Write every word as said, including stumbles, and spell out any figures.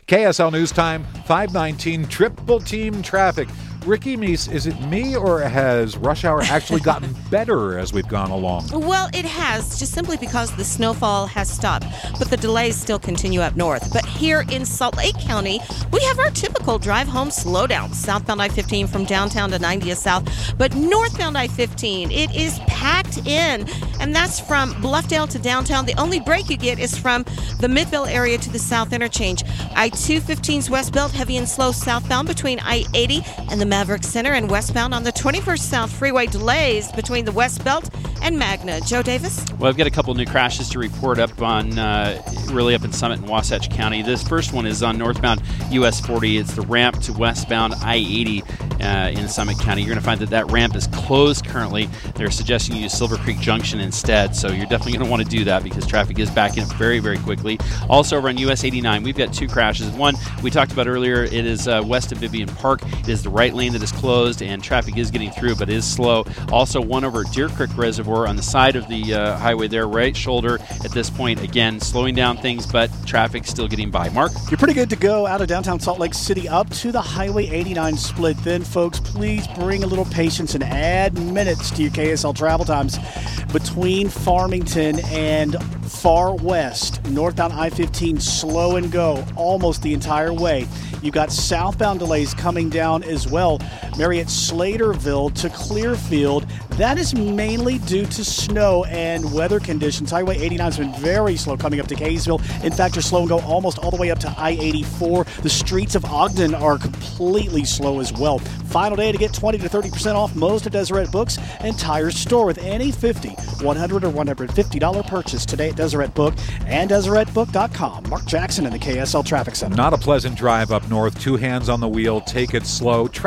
K S L News Time, five nineteen, Triple Team Traffic. Ricky Meese, is it me or has rush hour actually gotten better as we've gone along? Well, it has, just simply because the snowfall has stopped, but the delays still continue up north. But here in Salt Lake County, we have our typical drive home slowdown. Southbound I fifteen from downtown to ninetieth South, but northbound I fifteen, it is packed in, and that's from Bluffdale to downtown. The only break you get is from the Midville area to the South Interchange. I two fifteen's westbound heavy and slow southbound between I eighty and the Maverick Center, and westbound on the twenty-first South Freeway delays between the West Belt and Magna. Joe Davis? Well, I've got a couple new crashes to report up on, uh, really up in Summit and Wasatch County. This first one is on northbound U S forty. It's the ramp to westbound I eighty uh, in Summit County. You're going to find that that ramp is closed currently. They're suggesting you use Silver Creek Junction instead, so you're definitely going to want to do that because traffic is backing up very, very quickly. Also over on U S eighty-nine, we've got two crashes. One we talked about earlier, it is uh, west of Vivian Park. It is the right lane that is closed, and traffic is getting through, but it is slow. Also, one over Deer Creek Reservoir on the side of the uh, highway there, right shoulder at this point. Again, slowing down things, but traffic still getting by. Mark? You're pretty good to go out of downtown Salt Lake City up to the Highway eighty-nine split. Then, folks, please bring a little patience and add minutes to your K S L travel times between Farmington and Far West. Northbound I fifteen, slow and go almost the entire way. You've got southbound delays coming down as well. Marriott Slaterville to Clearfield. That is mainly due to snow and weather conditions. Highway eighty-nine has been very slow coming up to Kaysville. In fact, you're slow and go almost all the way up to I eighty-four. The streets of Ogden are completely slow as well. Final day to get twenty to thirty percent off most of Deseret Books and Tires store with any fifty, one hundred, or one hundred fifty dollars purchase today at Deseret Book and Deseret Book dot com. Mark Jackson in the K S L Traffic Center. Not a pleasant drive up north. Two hands on the wheel. Take it slow.